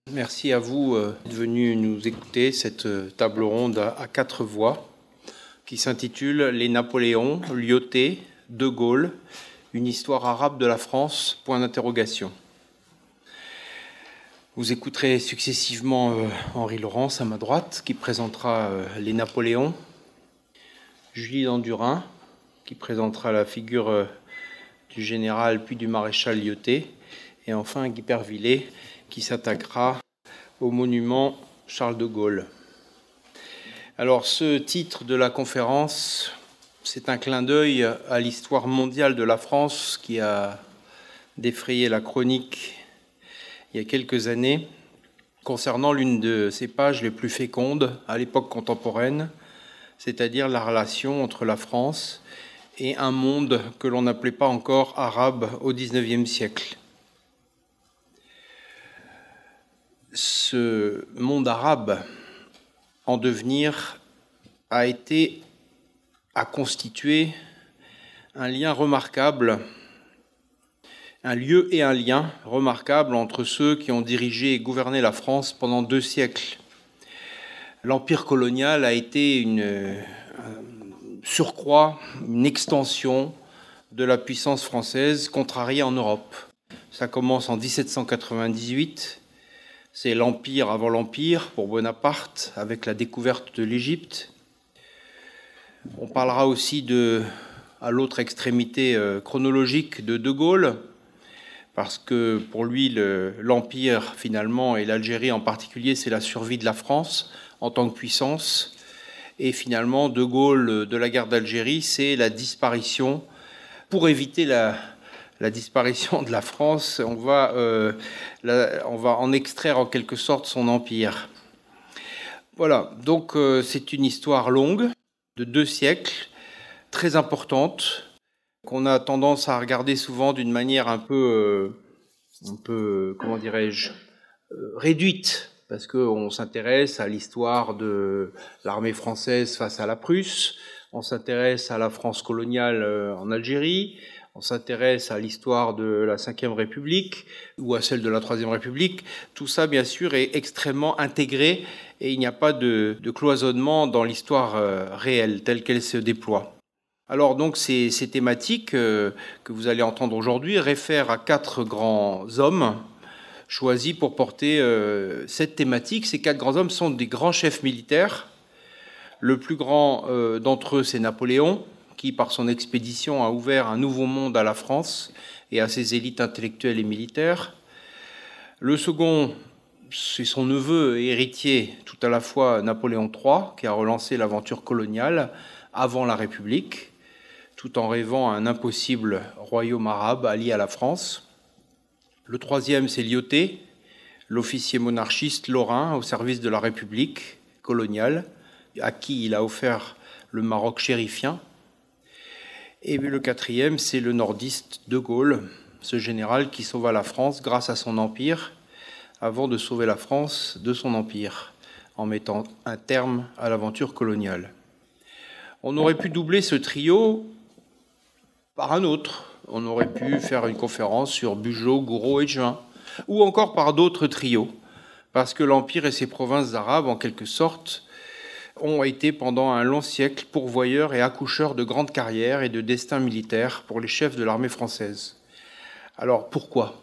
Merci à vous d'être venus nous écouter cette table ronde à quatre voix qui s'intitule Les Napoléons, Lyautey, De Gaulle, une histoire arabe de la France, point d'interrogation. Vous écouterez successivement Henri Laurence à ma droite qui présentera les Napoléons, Julie Dandurin qui présentera la figure du général puis du maréchal Lyautey, et enfin Guy Pervillet qui s'attaquera au monument Charles de Gaulle. Alors, ce titre de la conférence, c'est un clin d'œil à l'histoire mondiale de la France qui a défrayé la chronique il y a quelques années, concernant l'une de ses pages les plus fécondes à l'époque contemporaine, c'est-à-dire la relation entre la France et un monde que l'on n'appelait pas encore arabe au XIXe siècle. Ce monde arabe en devenir a constitué un lien remarquable, un lieu et un lien remarquable entre ceux qui ont dirigé et gouverné la France pendant 2 siècles. L'empire colonial a été un surcroît, une extension de la puissance française contrariée en Europe. Ça commence en 1798. C'est l'Empire avant l'Empire pour Bonaparte, avec la découverte de l'Égypte. On parlera aussi à l'autre extrémité chronologique de Gaulle, parce que pour lui, l'Empire finalement, et l'Algérie en particulier, c'est la survie de la France en tant que puissance. Et finalement, De Gaulle, de la guerre d'Algérie, c'est la disparition. Pour éviter la disparition de la France, on va en extraire en quelque sorte son empire. Voilà, donc c'est une histoire longue, de 2 siècles, très importante, qu'on a tendance à regarder souvent d'une manière un peu comment dirais-je, réduite, parce qu'on s'intéresse à l'histoire de l'armée française face à la Prusse, on s'intéresse à la France coloniale en Algérie, on s'intéresse à l'histoire de la Ve République ou à celle de la Troisième République. Tout ça, bien sûr, est extrêmement intégré et il n'y a pas de cloisonnement dans l'histoire réelle telle qu'elle se déploie. Alors donc ces thématiques que vous allez entendre aujourd'hui réfèrent à 4 grands hommes choisis pour porter cette thématique. Ces 4 grands hommes sont des grands chefs militaires. Le plus grand d'entre eux, c'est Napoléon, qui, par son expédition, a ouvert un nouveau monde à la France et à ses élites intellectuelles et militaires. Le second, c'est son neveu et héritier, tout à la fois Napoléon III, qui a relancé l'aventure coloniale avant la République, tout en rêvant à un impossible royaume arabe allié à la France. Le troisième, c'est Lyautey, l'officier monarchiste lorrain au service de la République coloniale, à qui il a offert le Maroc chérifien. Et le quatrième, c'est le nordiste De Gaulle, ce général qui sauva la France grâce à son empire, avant de sauver la France de son empire, en mettant un terme à l'aventure coloniale. On aurait pu doubler ce trio par un autre. On aurait pu faire une conférence sur Bugeaud, Gouraud et Juin, ou encore par d'autres trios, parce que l'Empire et ses provinces arabes, en quelque sorte, ont été pendant un long siècle pourvoyeurs et accoucheurs de grandes carrières et de destins militaires pour les chefs de l'armée française. Alors pourquoi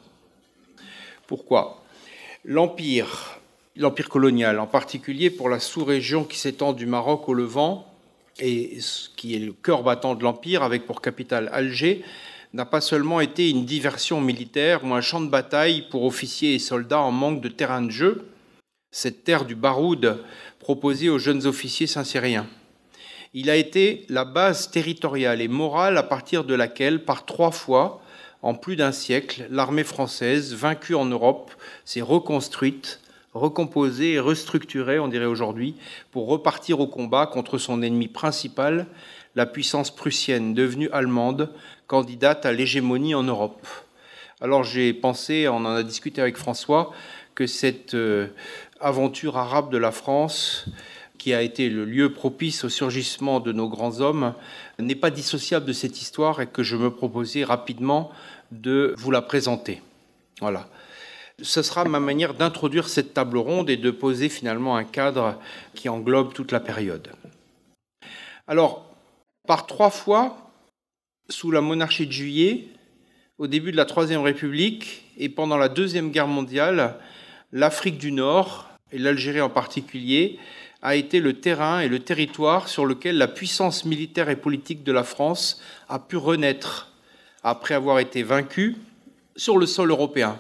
l'Empire colonial, en particulier pour la sous-région qui s'étend du Maroc au Levant, et qui est le cœur battant de l'Empire, avec pour capitale Alger, n'a pas seulement été une diversion militaire ou un champ de bataille pour officiers et soldats en manque de terrain de jeu, cette terre du baroud proposée aux jeunes officiers saint-cyriens. Il a été la base territoriale et morale à partir de laquelle, par 3 fois, en plus d'1 siècle, l'armée française, vaincue en Europe, s'est reconstruite, recomposée et restructurée, on dirait aujourd'hui, pour repartir au combat contre son ennemi principal, la puissance prussienne, devenue allemande, candidate à l'hégémonie en Europe. Alors j'ai pensé, on en a discuté avec François, que cette aventure arabe de la France, qui a été le lieu propice au surgissement de nos grands hommes, n'est pas dissociable de cette histoire et que je me proposais rapidement de vous la présenter. Voilà. Ce sera ma manière d'introduire cette table ronde et de poser finalement un cadre qui englobe toute la période. Alors, par 3 fois, sous la monarchie de Juillet, au début de la Troisième République et pendant la Deuxième Guerre mondiale, l'Afrique du Nord, et l'Algérie en particulier, a été le terrain et le territoire sur lequel la puissance militaire et politique de la France a pu renaître après avoir été vaincue sur le sol européen.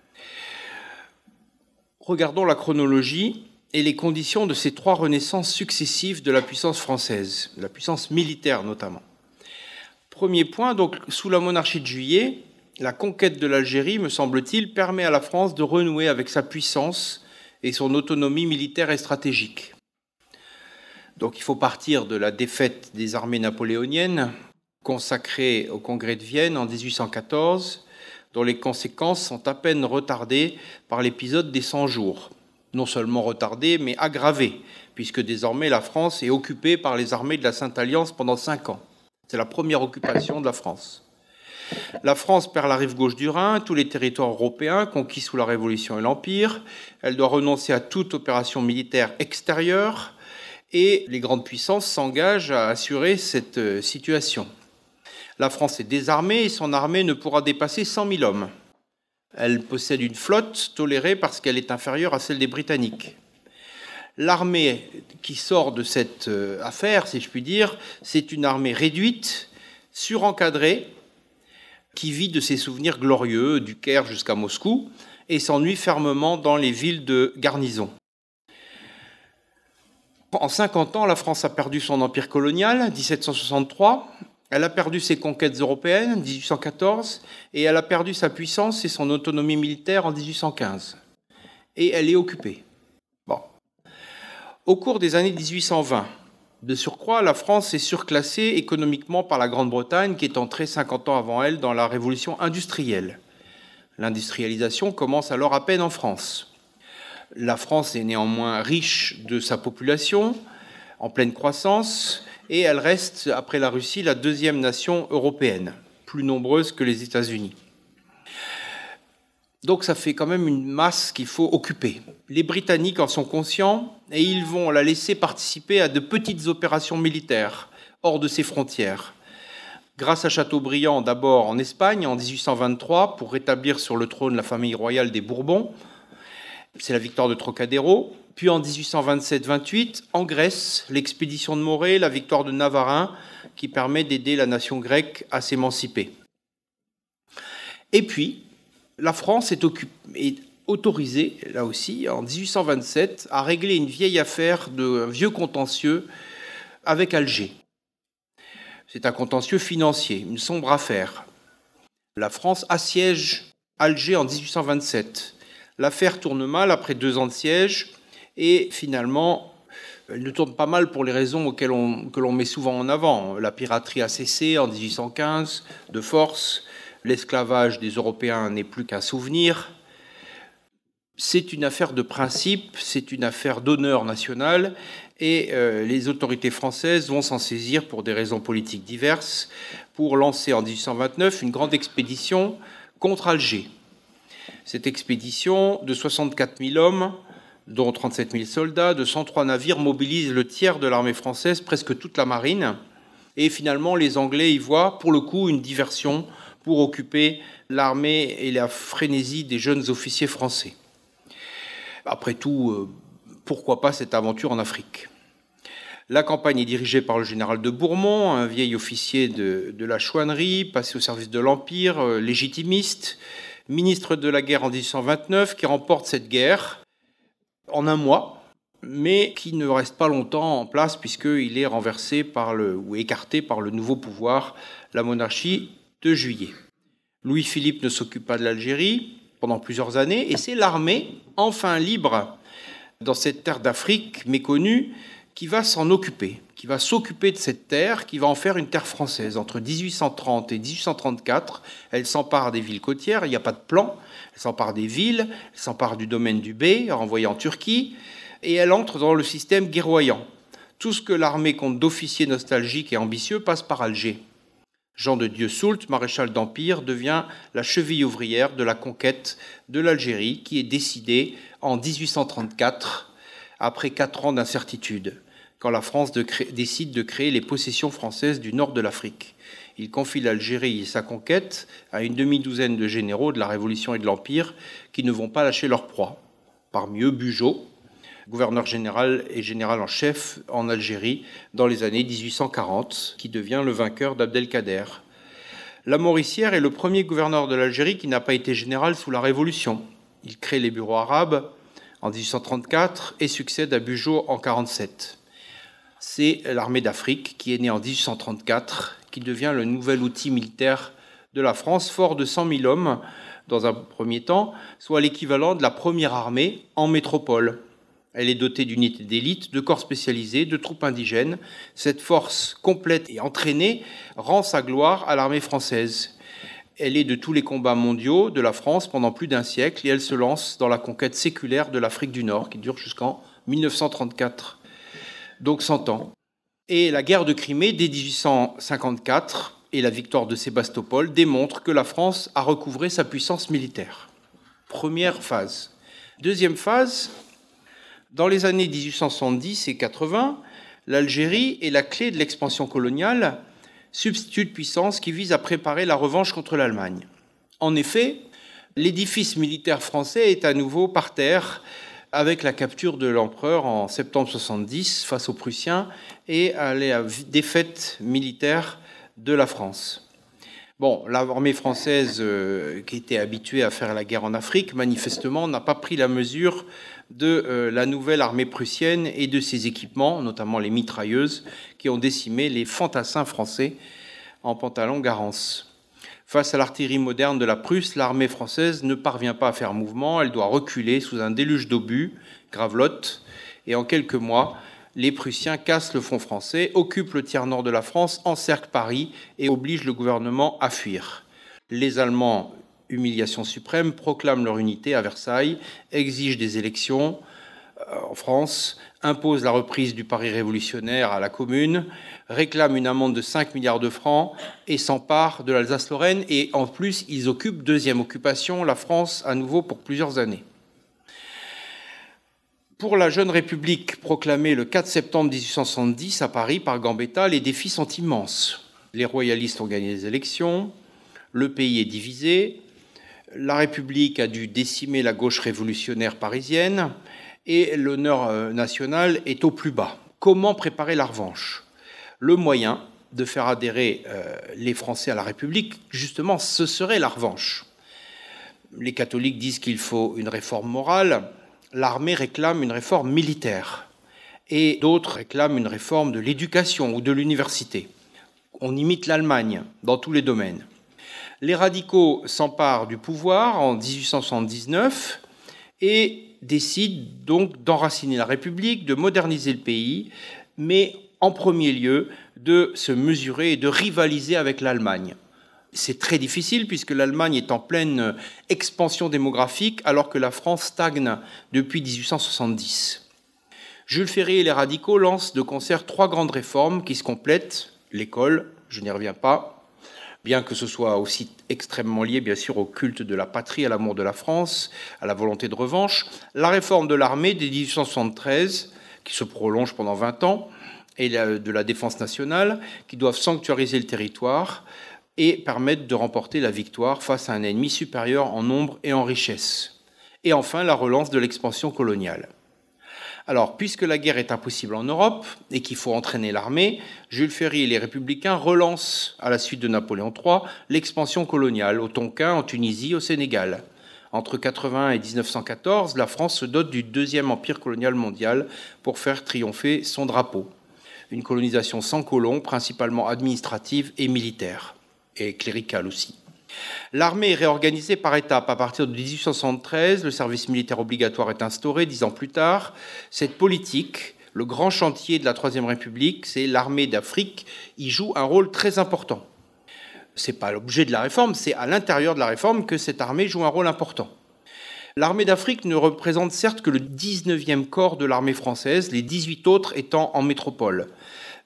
Regardons la chronologie et les conditions de ces 3 renaissances successives de la puissance française, de la puissance militaire notamment. Premier point, donc, sous la monarchie de Juillet, la conquête de l'Algérie, me semble-t-il, permet à la France de renouer avec sa puissance et son autonomie militaire et stratégique. Donc il faut partir de la défaite des armées napoléoniennes, consacrée au Congrès de Vienne en 1814, dont les conséquences sont à peine retardées par l'épisode des 100 jours. Non seulement retardées, mais aggravées, puisque désormais la France est occupée par les armées de la Sainte-Alliance pendant 5 ans. C'est la première occupation de la France. La France perd la rive gauche du Rhin, tous les territoires européens conquis sous la Révolution et l'Empire. Elle doit renoncer à toute opération militaire extérieure et les grandes puissances s'engagent à assurer cette situation. La France est désarmée et son armée ne pourra dépasser 100 000 hommes. Elle possède une flotte tolérée parce qu'elle est inférieure à celle des Britanniques. L'armée qui sort de cette affaire, si je puis dire, c'est une armée réduite, surencadrée, qui vit de ses souvenirs glorieux, du Caire jusqu'à Moscou, et s'ennuie fermement dans les villes de garnison. En 50 ans, la France a perdu son empire colonial, 1763, elle a perdu ses conquêtes européennes, 1814, et elle a perdu sa puissance et son autonomie militaire en 1815. Et elle est occupée. Bon. Au cours des années 1820, de surcroît, la France est surclassée économiquement par la Grande-Bretagne, qui est entrée 50 ans avant elle dans la révolution industrielle. L'industrialisation commence alors à peine en France. La France est néanmoins riche de sa population, en pleine croissance, et elle reste, après la Russie, la 2e nation européenne, plus nombreuse que les États-Unis. Donc ça fait quand même une masse qu'il faut occuper. Les Britanniques en sont conscients et ils vont la laisser participer à de petites opérations militaires hors de ses frontières. Grâce à Chateaubriand, d'abord en Espagne, en 1823, pour rétablir sur le trône la famille royale des Bourbons. C'est la victoire de Trocadéro. Puis en 1827-28, en Grèce, l'expédition de Morée, la victoire de Navarin, qui permet d'aider la nation grecque à s'émanciper. Et puis, la France est autorisée, là aussi, en 1827, à régler une vieille affaire d'un vieux contentieux avec Alger. C'est un contentieux financier, une sombre affaire. La France assiège Alger en 1827. L'affaire tourne mal après 2 ans de siège et finalement, elle ne tourne pas mal pour les raisons que l'on met souvent en avant. La piraterie a cessé en 1815 de force, l'esclavage des Européens n'est plus qu'un souvenir. C'est une affaire de principe, c'est une affaire d'honneur national et les autorités françaises vont s'en saisir pour des raisons politiques diverses pour lancer en 1829 une grande expédition contre Alger. Cette expédition de 64 000 hommes, dont 37 000 soldats, de 103 navires, mobilise le tiers de l'armée française, presque toute la marine. Et finalement, les Anglais y voient, pour le coup, une diversion pour occuper l'armée et la frénésie des jeunes officiers français. Après tout, pourquoi pas cette aventure en Afrique ? La campagne est dirigée par le général de Bourmont, un vieil officier de la chouannerie, passé au service de l'Empire, légitimiste, ministre de la guerre en 1829, qui remporte cette guerre en un mois, mais qui ne reste pas longtemps en place puisqu'il est renversé ou écarté par le nouveau pouvoir, la monarchie de Juillet. Louis-Philippe ne s'occupe pas de l'Algérie pendant plusieurs années, et c'est l'armée, enfin libre, dans cette terre d'Afrique méconnue, qui va s'en occuper, qui va s'occuper de cette terre, qui va en faire une terre française. Entre 1830 et 1834, elle s'empare des villes côtières, il n'y a pas de plan, elle s'empare des villes, elle s'empare du domaine du Bey, renvoyé en Turquie, et elle entre dans le système guerroyant. Tout ce que l'armée compte d'officiers nostalgiques et ambitieux passe par Alger. Jean de Dieu Soult, maréchal d'Empire, devient la cheville ouvrière de la conquête de l'Algérie, qui est décidée en 1834, après 4 ans d'incertitude, quand la France décide de créer les possessions françaises du nord de l'Afrique. Il confie l'Algérie et sa conquête à une demi-douzaine de généraux de la Révolution et de l'Empire qui ne vont pas lâcher leur proie. Parmi eux, Bugeaud, gouverneur général et général en chef en Algérie dans les années 1840, qui devient le vainqueur d'Abdelkader. Lamoricière est le premier gouverneur de l'Algérie qui n'a pas été général sous la Révolution. Il crée les bureaux arabes en 1834 et succède à Bugeaud en 1847. C'est l'armée d'Afrique qui est née en 1834, qui devient le nouvel outil militaire de la France, fort de 100 000 hommes dans un premier temps, soit l'équivalent de la première armée en métropole. Elle est dotée d'unités d'élite, de corps spécialisés, de troupes indigènes. Cette force complète et entraînée rend sa gloire à l'armée française. Elle est de tous les combats mondiaux de la France pendant plus d'un siècle et elle se lance dans la conquête séculaire de l'Afrique du Nord qui dure jusqu'en 1934, donc 100 ans. Et la guerre de Crimée, dès 1854, et la victoire de Sébastopol démontrent que la France a recouvré sa puissance militaire. Première phase. Deuxième phase, dans les années 1870 et 80, l'Algérie est la clé de l'expansion coloniale, substitut de puissance qui vise à préparer la revanche contre l'Allemagne. En effet, l'édifice militaire français est à nouveau par terre avec la capture de l'empereur en septembre 70 face aux Prussiens et à la défaite militaire de la France. Bon, l'armée française, qui était habituée à faire la guerre en Afrique, manifestement n'a pas pris la mesure de la nouvelle armée prussienne et de ses équipements, notamment les mitrailleuses, qui ont décimé les fantassins français en pantalon Garance. Face à l'artillerie moderne de la Prusse, l'armée française ne parvient pas à faire mouvement, elle doit reculer sous un déluge d'obus, gravelottes, et en quelques mois, les Prussiens cassent le front français, occupent le tiers nord de la France, encerclent Paris et obligent le gouvernement à fuir. Les Allemands, humiliation suprême, proclament leur unité à Versailles, exigent des élections en France, imposent la reprise du Paris révolutionnaire à la Commune, réclament une amende de 5 milliards de francs et s'emparent de l'Alsace-Lorraine. Et en plus, ils occupent, deuxième occupation, la France à nouveau pour plusieurs années. Pour la jeune République proclamée le 4 septembre 1870 à Paris par Gambetta, les défis sont immenses. Les royalistes ont gagné les élections, le pays est divisé, la République a dû décimer la gauche révolutionnaire parisienne et l'honneur national est au plus bas. Comment préparer la revanche ? Le moyen de faire adhérer les Français à la République, justement, ce serait la revanche. Les catholiques disent qu'il faut une réforme morale. L'armée réclame une réforme militaire et d'autres réclament une réforme de l'éducation ou de l'université. On imite l'Allemagne dans tous les domaines. Les radicaux s'emparent du pouvoir en 1879 et décident donc d'enraciner la République, de moderniser le pays, mais en premier lieu de se mesurer et de rivaliser avec l'Allemagne. C'est très difficile puisque l'Allemagne est en pleine expansion démographique alors que la France stagne depuis 1870. Jules Ferry et les radicaux lancent de concert 3 grandes réformes qui se complètent. L'école, je n'y reviens pas, bien que ce soit aussi extrêmement lié bien sûr au culte de la patrie, à l'amour de la France, à la volonté de revanche. La réforme de l'armée dès 1873 qui se prolonge pendant 20 ans et de la défense nationale qui doivent sanctuariser le territoire et permettre de remporter la victoire face à un ennemi supérieur en nombre et en richesse. Et enfin, la relance de l'expansion coloniale. Alors, puisque la guerre est impossible en Europe et qu'il faut entraîner l'armée, Jules Ferry et les Républicains relancent, à la suite de Napoléon III, l'expansion coloniale au Tonkin, en Tunisie, au Sénégal. Entre 80 et 1914, la France se dote du 2e empire colonial mondial pour faire triompher son drapeau. Une colonisation sans colons, principalement administrative et militaire. Et cléricale aussi. L'armée est réorganisée par étapes. À partir de 1873, le service militaire obligatoire est instauré. 10 ans plus tard, cette politique, le grand chantier de la Troisième République, c'est l'armée d'Afrique, y joue un rôle très important. Ce n'est pas l'objet de la réforme, c'est à l'intérieur de la réforme que cette armée joue un rôle important. L'armée d'Afrique ne représente certes que le 19e corps de l'armée française, les 18 autres étant en métropole.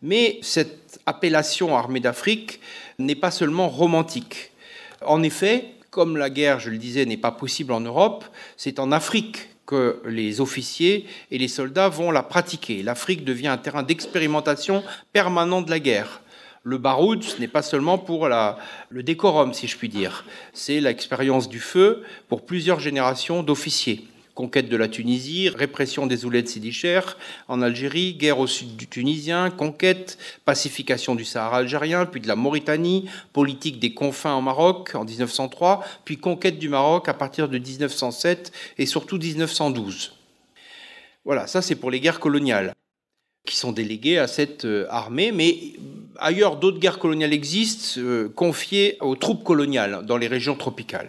Mais cette appellation armée d'Afrique n'est pas seulement romantique. En effet, comme la guerre, je le disais, n'est pas possible en Europe, c'est en Afrique que les officiers et les soldats vont la pratiquer. L'Afrique devient un terrain d'expérimentation permanent de la guerre. Le baroud, ce n'est pas seulement pour le décorum, si je puis dire. C'est l'expérience du feu pour plusieurs générations d'officiers. Conquête de la Tunisie, répression des Ouleds séditiaires en Algérie, guerre au sud du Tunisien, conquête, pacification du Sahara algérien, puis de la Mauritanie, politique des confins en Maroc en 1903, puis conquête du Maroc à partir de 1907 et surtout 1912. Voilà, ça c'est pour les guerres coloniales qui sont déléguées à cette armée, mais ailleurs d'autres guerres coloniales existent, confiées aux troupes coloniales dans les régions tropicales.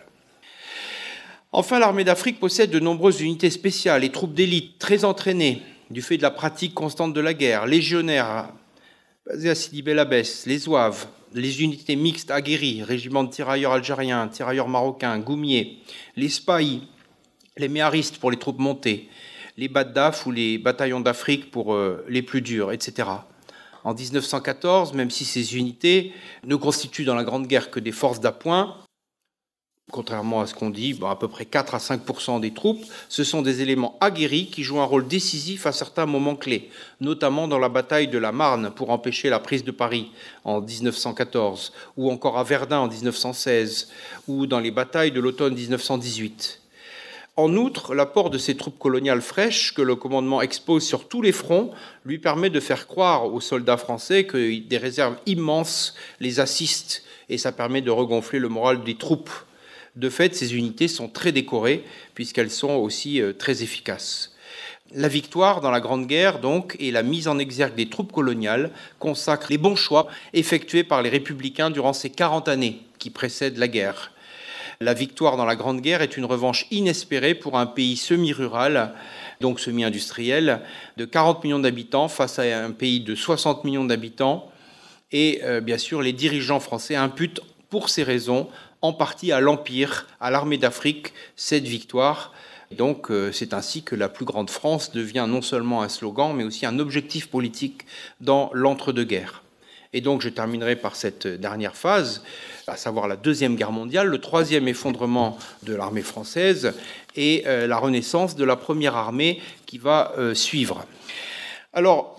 Enfin, l'armée d'Afrique possède de nombreuses unités spéciales et troupes d'élite très entraînées du fait de la pratique constante de la guerre, légionnaires basés à Sidi Bel Abbès, les Zouaves, les unités mixtes aguerries, régiments de tirailleurs algériens, tirailleurs marocains, goumiers, les Spahis, les méharistes pour les troupes montées, les Baddaf ou les bataillons d'Afrique pour les plus durs, etc. En 1914, même si ces unités ne constituent dans la Grande Guerre que des forces d'appoint, contrairement à ce qu'on dit, à peu près 4 à 5% des troupes, ce sont des éléments aguerris qui jouent un rôle décisif à certains moments clés, notamment dans la bataille de la Marne pour empêcher la prise de Paris en 1914, ou encore à Verdun en 1916, ou dans les batailles de l'automne 1918. En outre, l'apport de ces troupes coloniales fraîches que le commandement expose sur tous les fronts lui permet de faire croire aux soldats français que des réserves immenses les assistent, et ça permet de regonfler le moral des troupes. De fait, ces unités sont très décorées, puisqu'elles sont aussi très efficaces. La victoire dans la Grande Guerre, donc, et la mise en exergue des troupes coloniales consacrent les bons choix effectués par les républicains durant ces 40 années qui précèdent la guerre. La victoire dans la Grande Guerre est une revanche inespérée pour un pays semi-rural, donc semi-industriel, de 40 millions d'habitants face à un pays de 60 millions d'habitants. Et bien sûr, les dirigeants français imputent pour ces raisons en partie à l'Empire, à l'armée d'Afrique, cette victoire. Donc c'est ainsi que la plus grande France devient non seulement un slogan, mais aussi un objectif politique dans l'entre-deux-guerres. Et donc je terminerai par cette dernière phase, à savoir la Deuxième Guerre mondiale, le troisième effondrement de l'armée française et la renaissance de la première armée qui va suivre. Alors,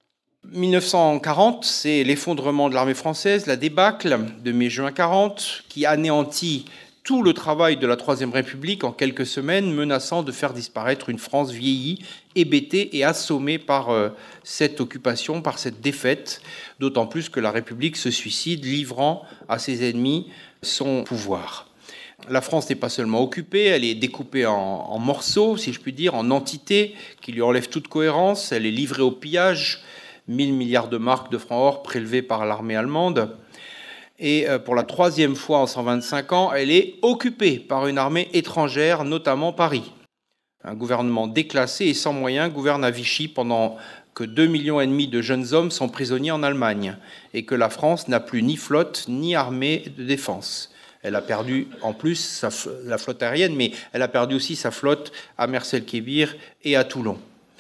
1940, c'est l'effondrement de l'armée française, la débâcle de mai-juin 40, qui anéantit tout le travail de la Troisième République en quelques semaines, menaçant de faire disparaître une France vieillie, hébétée et assommée par cette occupation, par cette défaite, d'autant plus que la République se suicide, livrant à ses ennemis son pouvoir. La France n'est pas seulement occupée, elle est découpée en morceaux, si je puis dire, en entités qui lui enlèvent toute cohérence, elle est livrée au pillage, 1000 milliards de marques de francs or prélevés par l'armée allemande. Et pour la troisième fois en 125 ans, elle est occupée par une armée étrangère, notamment Paris. Un gouvernement déclassé et sans moyens gouverne à Vichy pendant que 2,5 millions de jeunes hommes sont prisonniers en Allemagne et que la France n'a plus ni flotte ni armée de défense. Elle a perdu en plus la flotte aérienne, mais elle a perdu aussi sa flotte à Mers-el-Kébir et à Toulon.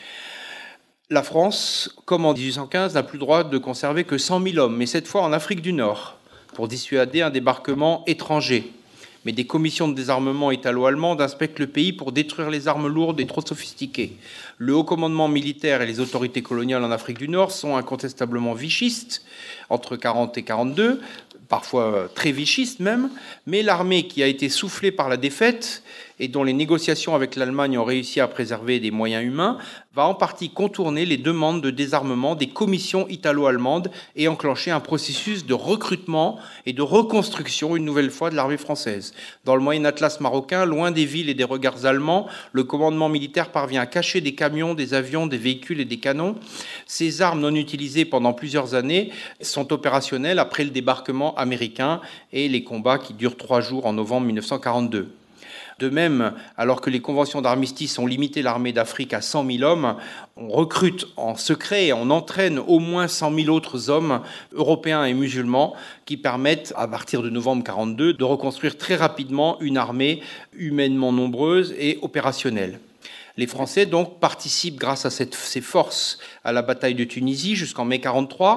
La France, comme en 1815, n'a plus le droit de conserver que 100 000 hommes, mais cette fois en Afrique du Nord, pour dissuader un débarquement étranger. Mais des commissions de désarmement italo-allemandes inspectent le pays pour détruire les armes lourdes et trop sophistiquées. Le haut commandement militaire et les autorités coloniales en Afrique du Nord sont incontestablement vichistes, entre 40 et 42, parfois très vichistes même, mais l'armée qui a été soufflée par la défaite et dont les négociations avec l'Allemagne ont réussi à préserver des moyens humains, va en partie contourner les demandes de désarmement des commissions italo-allemandes et enclencher un processus de recrutement et de reconstruction une nouvelle fois de l'armée française. Dans le Moyen Atlas marocain, loin des villes et des regards allemands, le commandement militaire parvient à cacher des camions, des avions, des véhicules et des canons. Ces armes non utilisées pendant plusieurs années sont opérationnelles après le débarquement américain et les combats qui durent 3 jours en novembre 1942. De même, alors que les conventions d'armistice ont limité l'armée d'Afrique à 100 000 hommes, on recrute en secret et on entraîne au moins 100 000 autres hommes européens et musulmans qui permettent, à partir de novembre 1942, de reconstruire très rapidement une armée humainement nombreuse et opérationnelle. Les Français, donc, participent grâce à ces forces à la bataille de Tunisie jusqu'en mai 1943.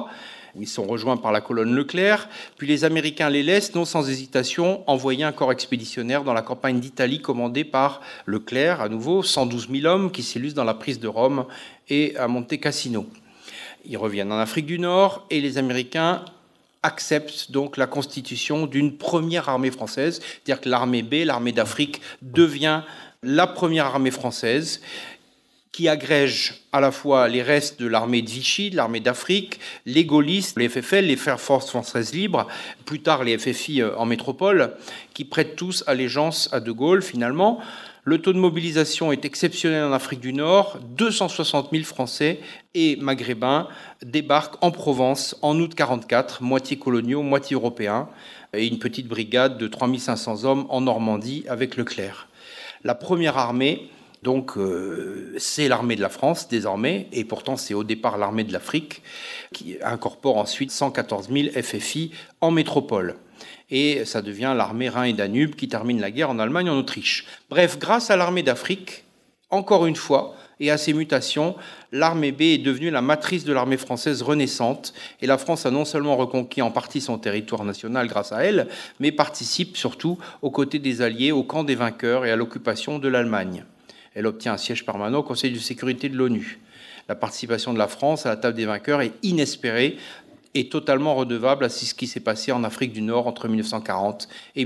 Ils sont rejoints par la colonne Leclerc, puis les Américains les laissent, non sans hésitation, envoyer un corps expéditionnaire dans la campagne d'Italie commandée par Leclerc, à nouveau, 112 000 hommes qui s'illustrent dans la prise de Rome et à Monte Cassino. Ils reviennent en Afrique du Nord et les Américains acceptent donc la constitution d'une première armée française, c'est-à-dire que l'armée B, l'armée d'Afrique, devient la première armée française qui agrège à la fois les restes de l'armée de Vichy, de l'armée d'Afrique, les gaullistes, les FFL, les Forces françaises libres, plus tard les FFI en métropole, qui prêtent tous allégeance à De Gaulle finalement. Le taux de mobilisation est exceptionnel en Afrique du Nord. 260 000 Français et Maghrébins débarquent en Provence en août 1944, moitié coloniaux, moitié européens, et une petite brigade de 3 500 hommes en Normandie avec Leclerc. La première armée, donc, c'est l'armée de la France désormais, et pourtant c'est au départ l'armée de l'Afrique, qui incorpore ensuite 114 000 FFI en métropole. Et ça devient l'armée Rhin et Danube qui termine la guerre en Allemagne et en Autriche. Bref, grâce à l'armée d'Afrique, encore une fois, et à ses mutations, l'armée B est devenue la matrice de l'armée française renaissante, et la France a non seulement reconquis en partie son territoire national grâce à elle, mais participe surtout aux côtés des Alliés au camp des vainqueurs et à l'occupation de l'Allemagne. Elle obtient un siège permanent au Conseil de sécurité de l'ONU. La participation de la France à la table des vainqueurs est inespérée et totalement redevable à ce qui s'est passé en Afrique du Nord entre 1940 et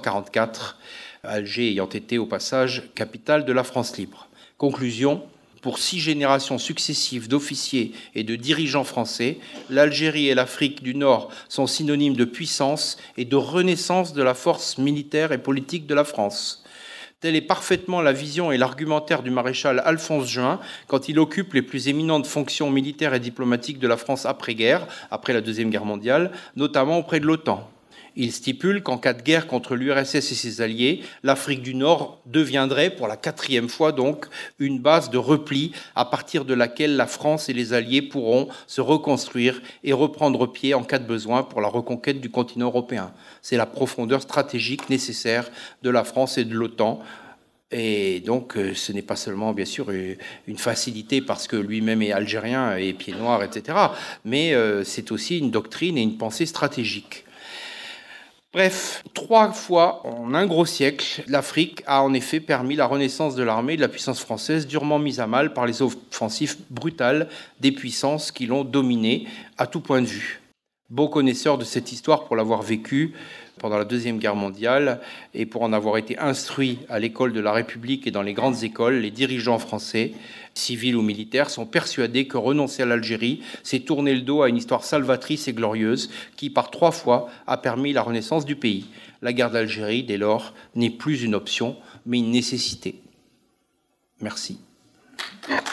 1944, Alger ayant été au passage capitale de la France libre. Conclusion, pour 6 générations successives d'officiers et de dirigeants français, l'Algérie et l'Afrique du Nord sont synonymes de puissance et de renaissance de la force militaire et politique de la France. Telle est parfaitement la vision et l'argumentaire du maréchal Alphonse Juin quand il occupe les plus éminentes fonctions militaires et diplomatiques de la France après-guerre, après la Deuxième Guerre mondiale, notamment auprès de l'OTAN. Il stipule qu'en cas de guerre contre l'URSS et ses alliés, l'Afrique du Nord deviendrait, pour la 4e fois donc, une base de repli à partir de laquelle la France et les alliés pourront se reconstruire et reprendre pied en cas de besoin pour la reconquête du continent européen. C'est la profondeur stratégique nécessaire de la France et de l'OTAN. Et donc, ce n'est pas seulement, bien sûr, une facilité parce que lui-même est algérien et pied noir, etc., mais c'est aussi une doctrine et une pensée stratégique. Bref, 3 fois en un gros siècle, l'Afrique a en effet permis la renaissance de l'armée et de la puissance française, durement mise à mal par les offensives brutales des puissances qui l'ont dominée à tout point de vue. Beau connaisseur de cette histoire pour l'avoir vécue pendant la Deuxième Guerre mondiale et pour en avoir été instruit à l'école de la République et dans les grandes écoles, les dirigeants français, civils ou militaires, sont persuadés que renoncer à l'Algérie, c'est tourner le dos à une histoire salvatrice et glorieuse qui, par 3 fois, a permis la renaissance du pays. La guerre d'Algérie, dès lors, n'est plus une option, mais une nécessité. Merci.